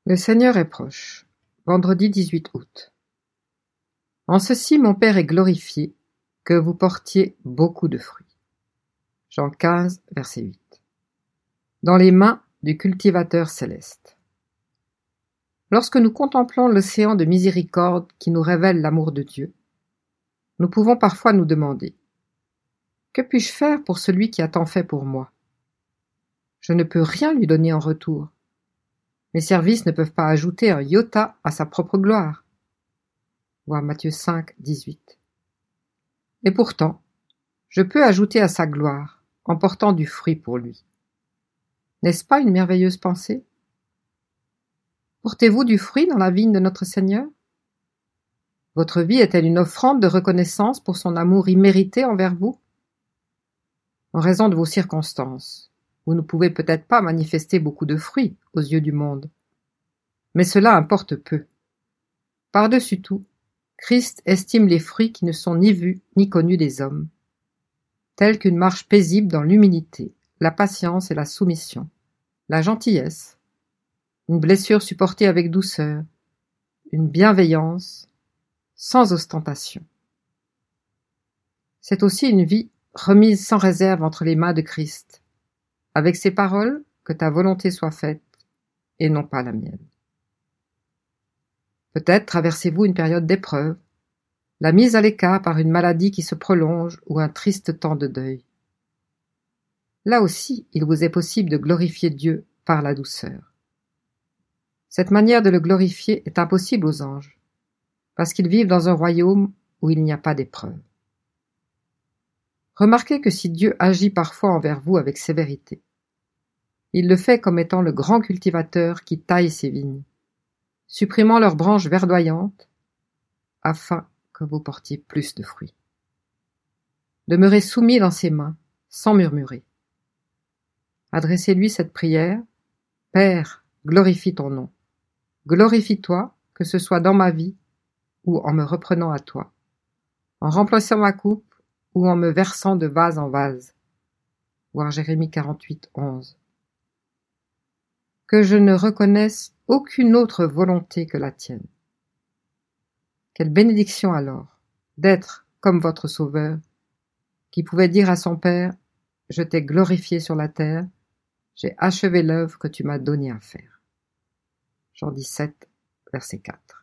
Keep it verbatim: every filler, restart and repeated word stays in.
Le Seigneur est proche. Vendredi dix-huit août. En ceci mon Père est glorifié, que vous portiez beaucoup de fruits. Jean quinze, verset huit. Dans les mains du cultivateur céleste. Lorsque nous contemplons l'océan de miséricorde qui nous révèle l'amour de Dieu, nous pouvons parfois nous demander : que puis-je faire pour celui qui a tant fait pour moi ? Je ne peux rien lui donner en retour. Mes services ne peuvent pas ajouter un iota à sa propre gloire. Voir Matthieu cinq, dix-huit. Et pourtant, je peux ajouter à sa gloire en portant du fruit pour lui. N'est-ce pas une merveilleuse pensée ? Portez-vous du fruit dans la vigne de notre Seigneur ? Votre vie est-elle une offrande de reconnaissance pour son amour immérité envers vous ? En raison de vos circonstances, vous ne pouvez peut-être pas manifester beaucoup de fruits aux yeux du monde. Mais cela importe peu. Par-dessus tout, Christ estime les fruits qui ne sont ni vus ni connus des hommes, tels qu'une marche paisible dans l'humilité, la patience et la soumission, la gentillesse, une blessure supportée avec douceur, une bienveillance sans ostentation. C'est aussi une vie remise sans réserve entre les mains de Christ, avec ces paroles : que ta volonté soit faite et non pas la mienne. Peut-être traversez-vous une période d'épreuve, la mise à l'écart par une maladie qui se prolonge ou un triste temps de deuil. Là aussi, il vous est possible de glorifier Dieu par la douceur. Cette manière de le glorifier est impossible aux anges, parce qu'ils vivent dans un royaume où il n'y a pas d'épreuve. Remarquez que si Dieu agit parfois envers vous avec sévérité, il le fait comme étant le grand cultivateur qui taille ses vignes, supprimant leurs branches verdoyantes, afin que vous portiez plus de fruits. Demeurez soumis dans ses mains, sans murmurer. Adressez-lui cette prière : Père, glorifie ton nom. Glorifie-toi, que ce soit dans ma vie ou en me reprenant à toi, en remplissant ma coupe ou en me versant de vase en vase. Voir Jérémie quarante-huit, onze. Que je ne reconnaisse aucune autre volonté que la tienne. Quelle bénédiction alors d'être comme votre Sauveur, qui pouvait dire à son Père : je t'ai glorifié sur la terre, j'ai achevé l'œuvre que tu m'as donné à faire. Jean dix-sept, verset quatre.